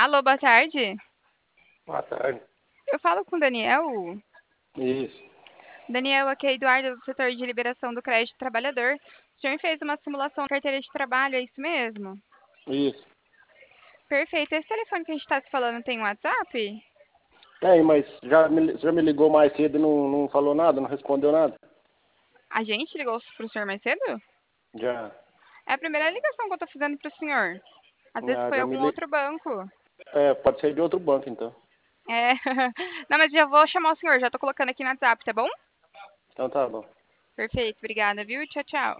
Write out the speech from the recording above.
Alô, boa tarde. Boa tarde. Eu falo com o Daniel. Isso, Daniel, aqui é Eduardo do setor de liberação do crédito trabalhador. O senhor fez uma simulação da carteira de trabalho, é isso mesmo? isso. Perfeito. Esse telefone que a gente está se falando tem WhatsApp? Tem, mas já me ligou mais cedo e não falou nada, não respondeu nada? A gente ligou para o senhor mais cedo? Já. É a primeira ligação que eu estou fazendo para o senhor. Às vezes Ah, foi já me algum li... outro banco. É, pode ser de outro banco, então. É. Não, mas já vou chamar o senhor, já estou colocando aqui no WhatsApp, tá bom? Então tá bom. Perfeito, obrigada, viu? Tchau, tchau.